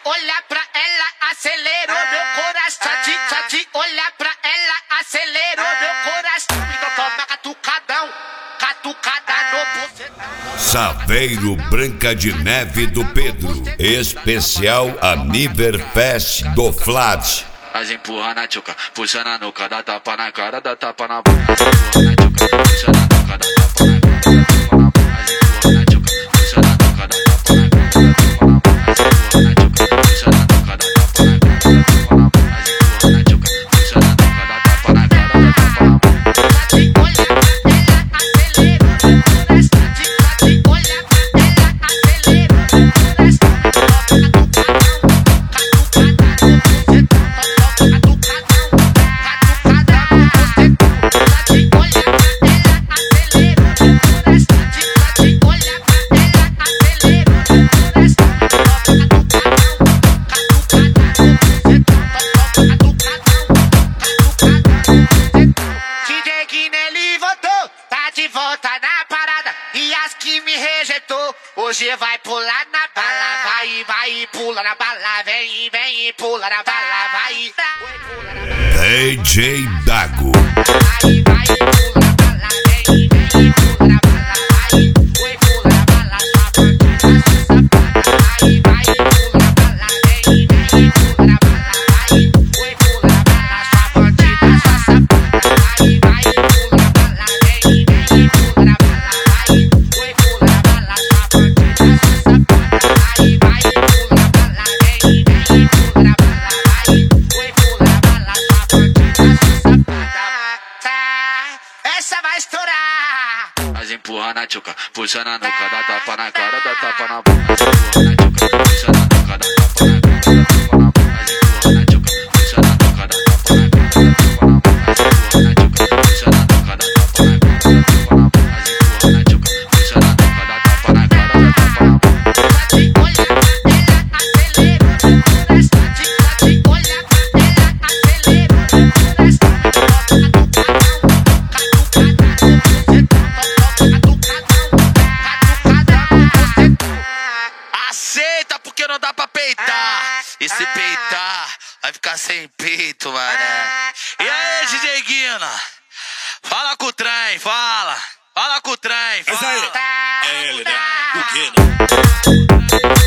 olhar pra ela, acelerou meu coração. Só de olhar pra ela, acelerou meu coração. Então toma catucadão, catucada no bucetão. Saveiro Branca de Neve do Pedro, especial Aniverfest do Flad. Mas empurra na tchuca, puxa na nuca, dá tapa na cara, dá tapa na boca. Empurra na tchuca, puxa na nuca, dá tapa na cara, dá tapa na boca. Mas empurra na tchuca, puxa na nuca, dá tapa na cara, dá tapa na boca. Mas empurra na tchuca, puxa na nuca, dá tapa na cara, dá tapa na boca. Mas empurra na tchuca, puxa na nuca, dá tapa na cara, dá tapa na boca. Volta na parada e as que me rejeitou hoje vai pular na bala, vai pula na bala, vem e pula na bala, vai DJ Dago. Vai pula na bala, vem e pula na bala, vai pula na bala, sua bandida safada, vai pula na bala, vem e pula na bala, vai pula na bala, sua bandida safada, vai pula na bala, vem pula na bala, vai pula na bala, sua bandida safada, vai pula na bala, vem pula na bala, vai pula na bala, sua bandida safada, essa vai estourar. Mas empurra na tchuca, puxa na nuca, dá tapa na cara, dá tapa na boca. Mas empurra na tchuca, puxa na nuca, dá tapa na cara, dá tapa na boca. Mas empurra na tchuca, puxa na nuca, dá tapa na cara, dá tapa na boca. Mas empurra na tchuca, puxa na nuca, dá tapa na cara, dá tapa na boca. Mas empurra na tchuca, puxa na nuca, dá tapa na cara, dá tapa na boca. Aceita porque não dá pra peitar. E se peitar, vai ficar sem peito, mané. E aí, DJ Guina? Fala com o trem, fala. Fala com o trem, fala. É ele, né? O Guina.